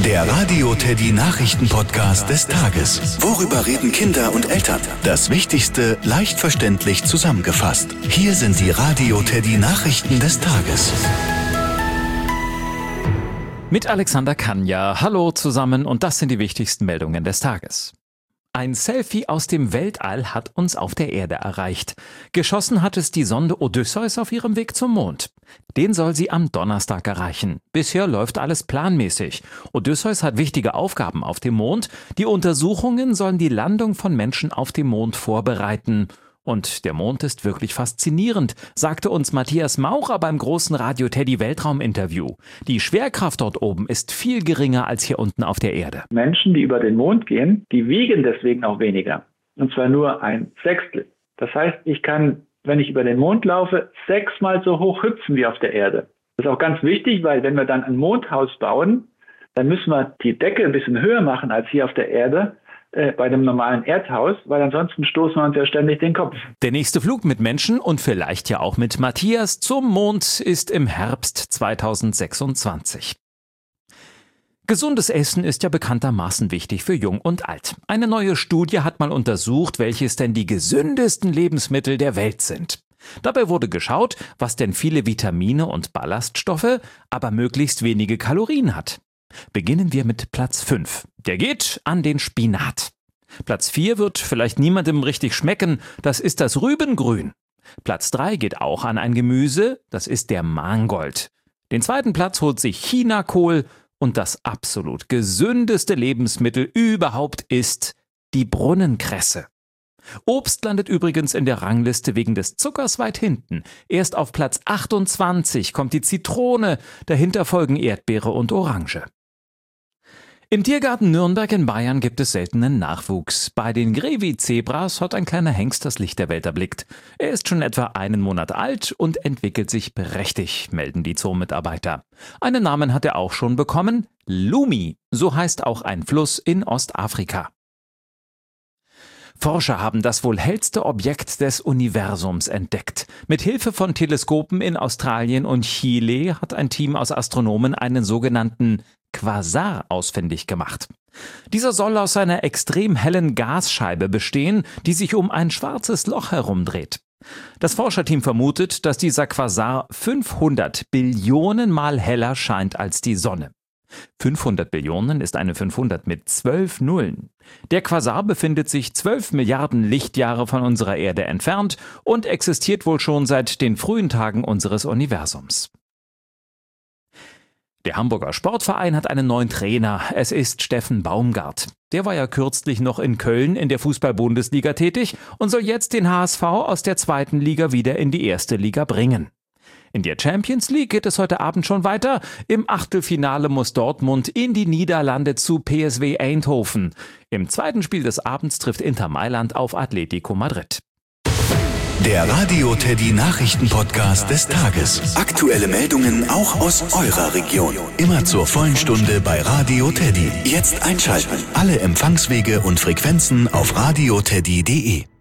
Der Radio Teddy Nachrichten-Podcast des Tages. Worüber reden Kinder und Eltern? Das Wichtigste leicht verständlich zusammengefasst. Hier sind die Radio Teddy Nachrichten des Tages. Mit Alexander Kanja. Hallo zusammen und das sind die wichtigsten Meldungen des Tages. Ein Selfie aus dem Weltall hat uns auf der Erde erreicht. Geschossen hat es die Sonde Odysseus auf ihrem Weg zum Mond. Den soll sie am Donnerstag erreichen. Bisher läuft alles planmäßig. Odysseus hat wichtige Aufgaben auf dem Mond. Die Untersuchungen sollen die Landung von Menschen auf dem Mond vorbereiten. Und der Mond ist wirklich faszinierend, sagte uns Matthias Maurer beim großen Radio Teddy Weltraum-Interview. Die Schwerkraft dort oben ist viel geringer als hier unten auf der Erde. Menschen, die über den Mond gehen, die wiegen deswegen auch weniger. Und zwar nur 1/6. Das heißt, ich kann, wenn ich über den Mond laufe, 6-mal so hoch hüpfen wie auf der Erde. Das ist auch ganz wichtig, weil wenn wir dann ein Mondhaus bauen, dann müssen wir die Decke ein bisschen höher machen als hier auf der Erde. Bei dem normalen Erdhaus, weil ansonsten stoßen wir uns ja ständig den Kopf. Der nächste Flug mit Menschen und vielleicht ja auch mit Matthias zum Mond ist im Herbst 2026. Gesundes Essen ist ja bekanntermaßen wichtig für Jung und Alt. Eine neue Studie hat mal untersucht, welches denn die gesündesten Lebensmittel der Welt sind. Dabei wurde geschaut, was denn viele Vitamine und Ballaststoffe, aber möglichst wenige Kalorien hat. Beginnen wir mit Platz 5. Der geht an den Spinat. Platz 4 wird vielleicht niemandem richtig schmecken, das ist das Rübengrün. Platz 3 geht auch an ein Gemüse, das ist der Mangold. Den zweiten Platz holt sich Chinakohl und das absolut gesündeste Lebensmittel überhaupt ist die Brunnenkresse. Obst landet übrigens in der Rangliste wegen des Zuckers weit hinten. Erst auf Platz 28 kommt die Zitrone, dahinter folgen Erdbeere und Orange. Im Tiergarten Nürnberg in Bayern gibt es seltenen Nachwuchs. Bei den Grevi-Zebras hat ein kleiner Hengst das Licht der Welt erblickt. Er ist schon etwa einen Monat alt und entwickelt sich prächtig, melden die Zoo-Mitarbeiter. Einen Namen hat er auch schon bekommen, Lumi, so heißt auch ein Fluss in Ostafrika. Forscher haben das wohl hellste Objekt des Universums entdeckt. Mit Hilfe von Teleskopen in Australien und Chile hat ein Team aus Astronomen einen sogenannten Quasar ausfindig gemacht. Dieser soll aus einer extrem hellen Gasscheibe bestehen, die sich um ein schwarzes Loch herumdreht. Das Forscherteam vermutet, dass dieser Quasar 500 Billionen Mal heller scheint als die Sonne. 500 Billionen ist eine 500 mit 12 Nullen. Der Quasar befindet sich 12 Milliarden Lichtjahre von unserer Erde entfernt und existiert wohl schon seit den frühen Tagen unseres Universums. Der Hamburger Sportverein hat einen neuen Trainer. Es ist Steffen Baumgart. Der war ja kürzlich noch in Köln in der Fußball-Bundesliga tätig und soll jetzt den HSV aus der 2. Liga wieder in die 1. Liga bringen. In der Champions League geht es heute Abend schon weiter. Im Achtelfinale muss Dortmund in die Niederlande zu PSV Eindhoven. Im zweiten Spiel des Abends trifft Inter Mailand auf Atletico Madrid. Der Radio Teddy Nachrichten-Podcast des Tages. Aktuelle Meldungen auch aus eurer Region. Immer zur vollen Stunde bei Radio Teddy. Jetzt einschalten. Alle Empfangswege und Frequenzen auf radioteddy.de.